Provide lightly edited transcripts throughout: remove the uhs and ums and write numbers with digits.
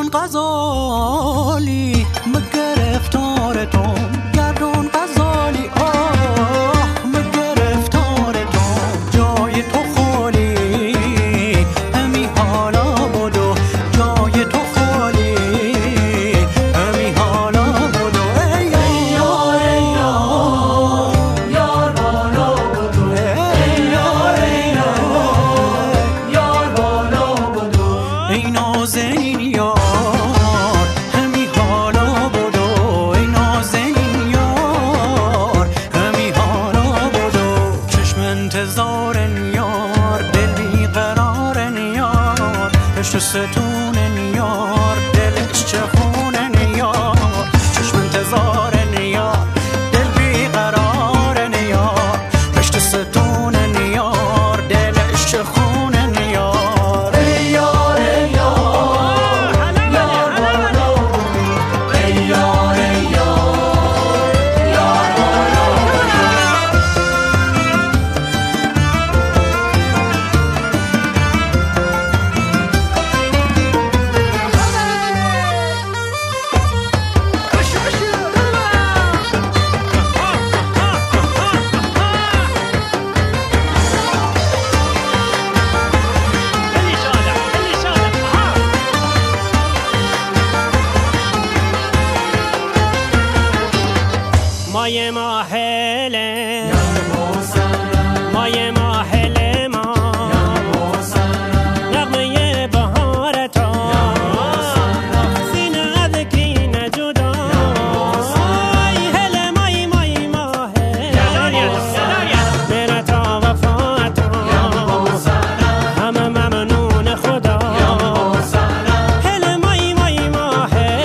گردون غزالی گرفتار تو گردون غزالی گرفتار تو جای تو خالی همی حالا بدو جای تو خالی همی حالا بدو ای یار ای یار یار بالا بدو ای یار ای یار یار بالا بدو ای نازنین یار همی حالا بدو ای نازنین یار همی حالا بدو چشم انتظار یار دل بیقرار یار پشت ستون یار دلش چه خونه یار چشم انتظار یار دل بیقرار یار پشت ستون یار دلش چه خونه یار ای یار ای یار یار بالا بدو ای یار ای یار یار بالا مای ماهله مای ماهله ما نغمه بهار تا سینه ادکی نجدا هله مای ماهله میره تا وفات همه ممنون خدا هله مای ماهله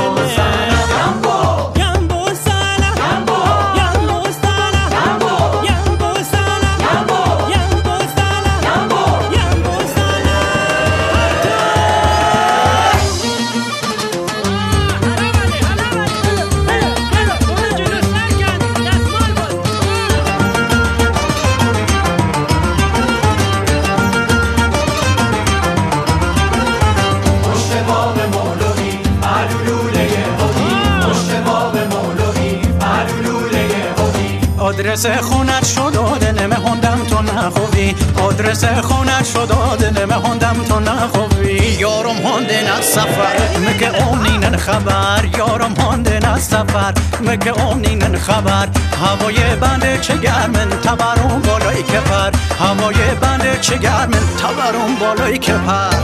آدرس خونت شد دل مهندم تو نخوبی آدرس خونت شد دل مهندم تو نخوبی یارم هندن از سفر مگه اونین خبر یارم هندن از سفر مگه اونین خبر هوای بنده چه گرمن تبرون بالای کفر هوای بنده چه گرمن تبرون بالای کفر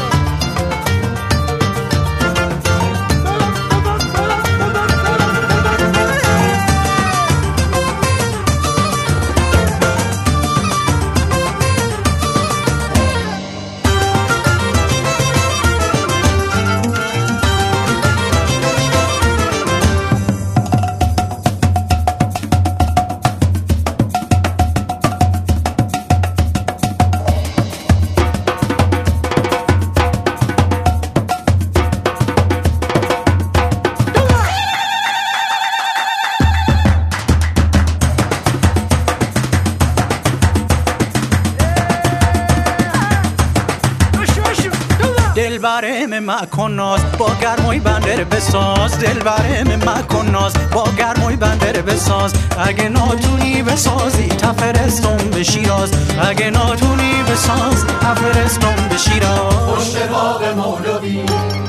دل برم مکن ناز با گرمای بندر بساز دل برم مکن ناز با گرمای بندر بساز اگه ناتونی بسازی تفرستم به شیراز اگه ناتونی بساز تفرستم به شیراز پشت باغ مولوی